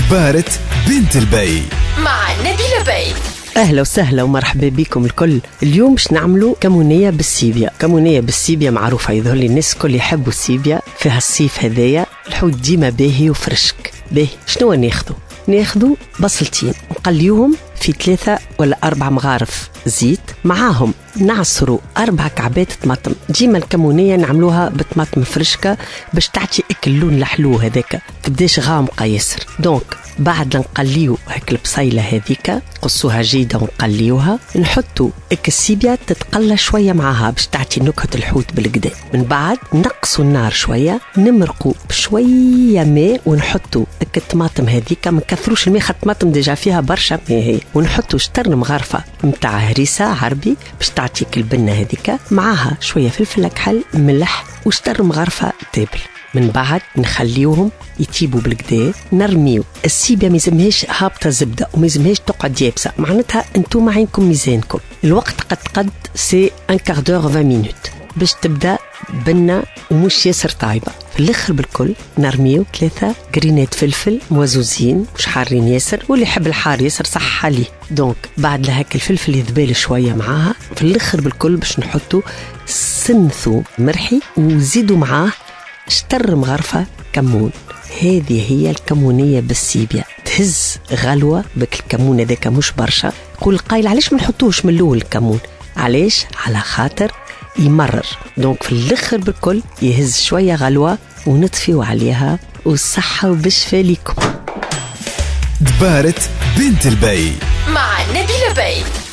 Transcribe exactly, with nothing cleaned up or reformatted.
دبارة بنت البي مع نبيلة بي. أهلا وسهلا ومرحبا بكم الكل. اليوم باش نعملوا كمونية بالسيبيا. كمونية بالسيبيا معروفة، يظهر لي الناس الكل يحبوا السيبيا فيها الصيف هذايا. الحوت ديما باهي وفرشك باهي. شنو ناخذو؟ ناخذو بصلتين نقليوهم في ثلاثة ولا أربع مغارف زيت، معاهم نعصروا أربع كعبات طماطم. ديما الكمونية نعملوها بطماطم فرشكة باش تعطي اكل اللون الحلو هذاك، تبداش غامقة ياسر. دونك بعد نقليو هيك البصيلة هذيك قصوها جيدة ونقليوها، نحطوا السيبيا تتقلى شوية معاها باش تعطي نكهة الحوت بالكدا. من بعد نقصوا النار شوية، نمرقوا بشوية ماء ونحطوا الطماطم هذيك. ما نكثروش الماء، خاطر الطماطم ديجا فيها برشا ماء هي، ونحطوا شطر مغرفة متاع هريسة عربي باش تعطيك البنة هذيك، معاها شوية فلفل أكحل ملح وشطر مغرفة تابل. من بعد نخليوهم يتيبوا بالكدا، نرميو السيبيا. ميزمهاش هابطة زبدة وميزمهاش تقعد يابسة، معناتها انتم عينكم ميزانكم. الوقت قد قد سي ان كاردور عشرين مينوت باش تبدأ بنة ومش ياسر طايبة. في الاخر بالكل نرميو ثلاثة جرينات فلفل موزوزين مش حارين ياسر، واللي يحب الحار ياسر صح عليه. دونك بعد لهك الفلفل يذبال شوية معاها. في الاخر بالكل باش نحطو سنثو مرحي ونزيدوا معاه شطر مغرفة كمون. هذه هي الكمونية بالسيبيا. تهز غلوة بك الكمون هذاك مش برشا. قول قايل علاش ما نحطوش من الاول الكمون؟ علاش؟ على خاطر يمرر. دونك في الاخر بالكل يهز شوية غلوة ونطفيو عليها، والصحة وبالشفا ليكم. دبارة بنت البي مع نبيلة بي.